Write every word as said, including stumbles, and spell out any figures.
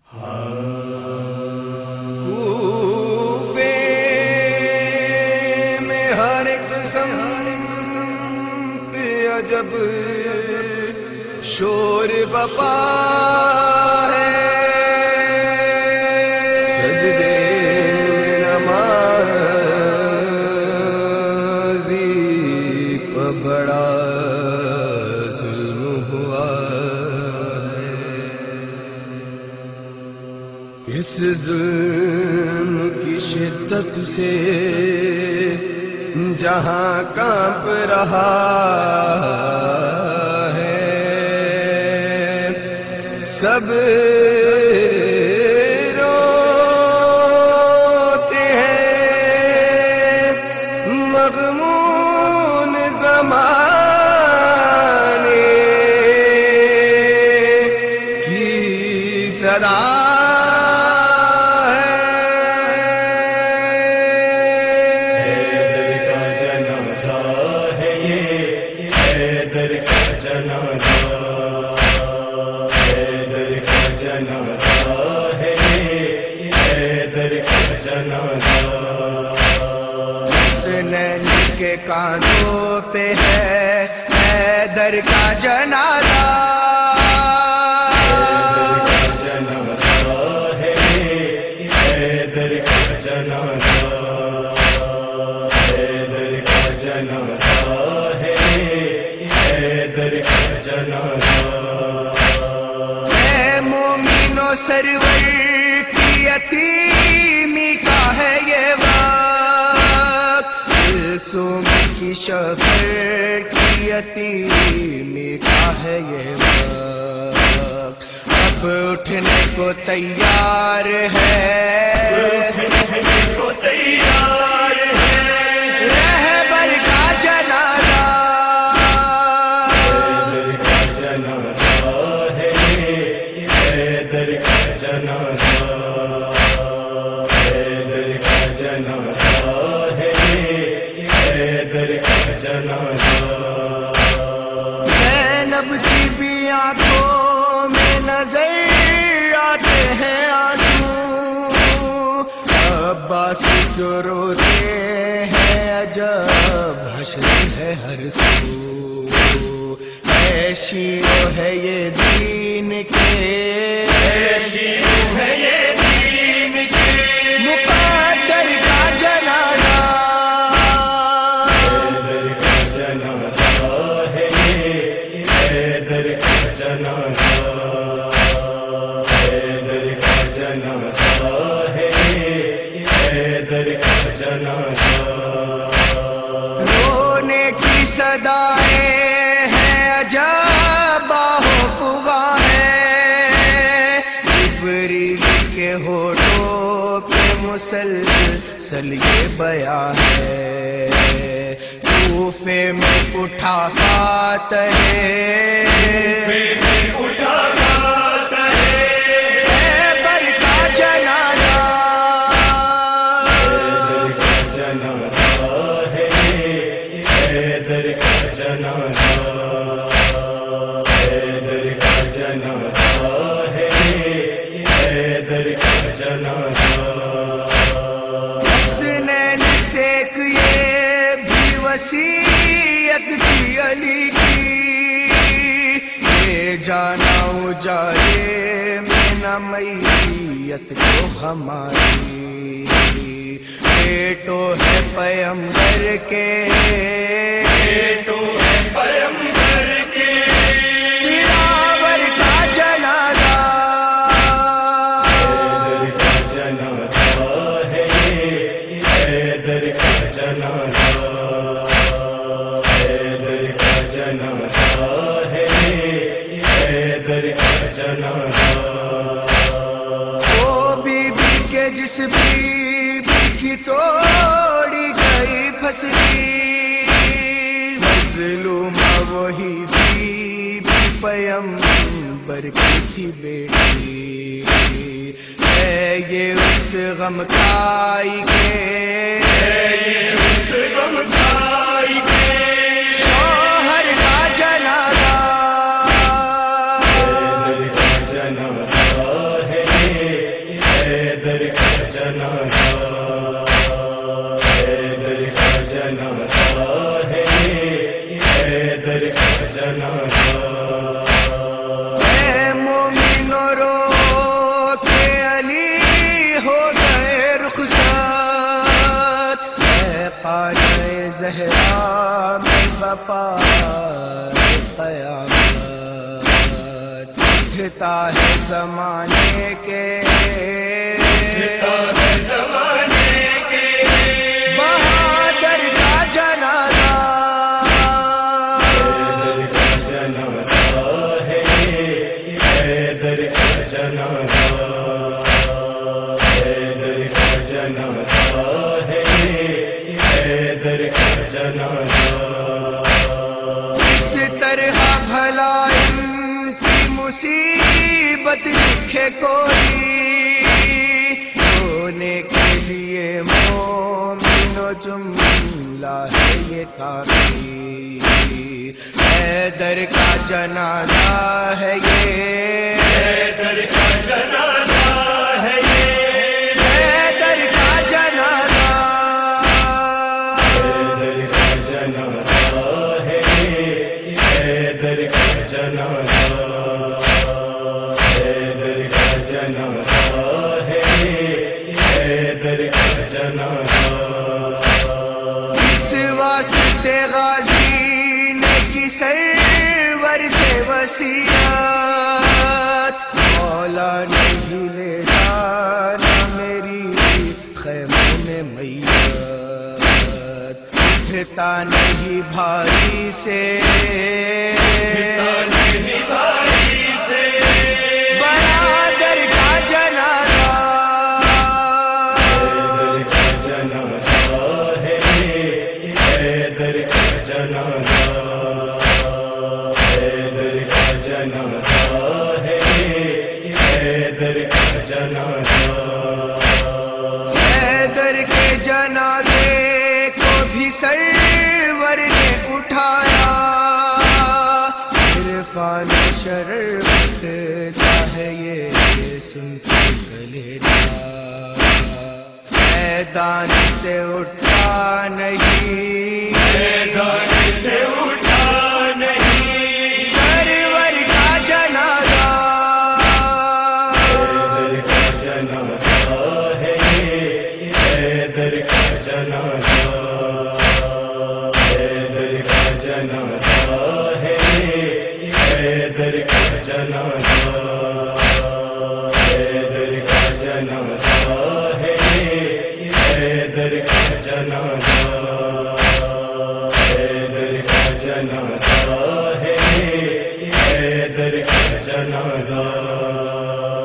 کوفے میں ہر ایک سمت عجب شور بپا ہے، سجدے نمازی پہ بڑا ظلم ہوا ہے۔ اس ظلم کی شدت سے جہاں کانپ رہا ہے، سب روتے ہیں، مغمون زمانے کی صدا کے کانوں پہ ہے حیدر کا جنازہ، حیدر کا جنازہ، حیدر کا جنازہ ہے، حیدر کا جنازہ۔ اے مومنو سرور کی یتیمی کا ہے یہ معصوم کی شفر کی یتیمی کا ہے یہ وقت، اب اٹھنے کو تیار ہے، اٹھنے کو تیار ہے، رہبر کا جنازہ، حیدر کا جنازہ ہے، حیدر کا جنازہ، حیدر کا جنازہ ہے، حیدر کا جنازہ۔ زینب کی بھی آنکھوں میں نظر آتے ہیں آنسو، عباس جو روتے ہیں عجب حشر ہے ہر سو، اے شیعو ہے یہ دین کے، اے شیعو ہے یہ دین کے مقدر کا جنازہ، حیدر کا جنازہ، حیدر کا جنازہ ہے، حیدر کا جنازہ۔ رونے کی صدائیں ہیں عجب آہو فغاں ہے، جبریل کے ہونٹوں پہ مسلسل یہ بیان ہے، کوفے میں اٹھا فاتح ہے، اٹھا فاتح ہے، حیدر کا جنازہ، حیدر کا جنازہ ہے، حیدر کا جنازہ، حیدر کا جنازہ ہے، حیدر کا جنازہ۔ حسنین سیک یہ وصیت کی علی کی، یہ جانا اجالے میں نہ میت کو ہماری، بیٹو ہے پیمبر کے، بیٹو ہے پیمبر کے، دلاور کا جنازہ، حیدر کا جنازہ ہے، حیدر کا جنازہ، حیدر کا جنازہ ہے، حیدر کا جنازہ۔ وہ بی بی کے جس بی بی کی توڑی گئی پھسلی، مظلومہ وہی بی بی پیمبر کی تھی بیٹی، ہے یہ اس غم کائی کے، ہے یہ اس غم کائی کے شوہر کا جنازہ، حیدر کا جنازہ ہے، اٹھتا ہے زمانے کے اٹھتا ہے زمانے کے بہادر کا جنازہ حیدر کا جنازہ ہے حیدر کا جنازہ حیدر کا جنازہ ہے حیدر کا جنازہ اس طرح بھلا ان کی مصیبت لکھے کوئی رونے کے لیے مومن و جملہ ہے یہ کافی حیدر کا جنازہ ہے یہ حیدر کا جنازہ ہے یہ حیدر کا جنازہ حیدر کا جنازہ ہے یہ حیدر کا جنازہ حیدر کا جنازہ ہے حیدر کا جنازہ اس واسطے غازی نے کی سرور سے وصیت مولا نہیں لے جانا میری خیمے میں میت اٹھتا نہیں بھائی سے برادر کا جنازہ حیدر کا جنازہ حیدر کا جنازہ ہے حیدر کا جنازہ حیدر کے جنازے کو بھی سرور نے اٹھایا عرفان شربت ہے یہ سن کے کلیجہ میدان سے اٹھا نہیں میدان سے اٹھا نہیں سرور کا جنازہ حیدر کا جنازہ ہے حیدر کا جنازہ حیدر کا جنازہ ہے حیدر کا جنازہ حیدر کا جنازہ ہے حیدر کا جنازہ حیدر کا جنازہ ہے حیدر کا جنازہ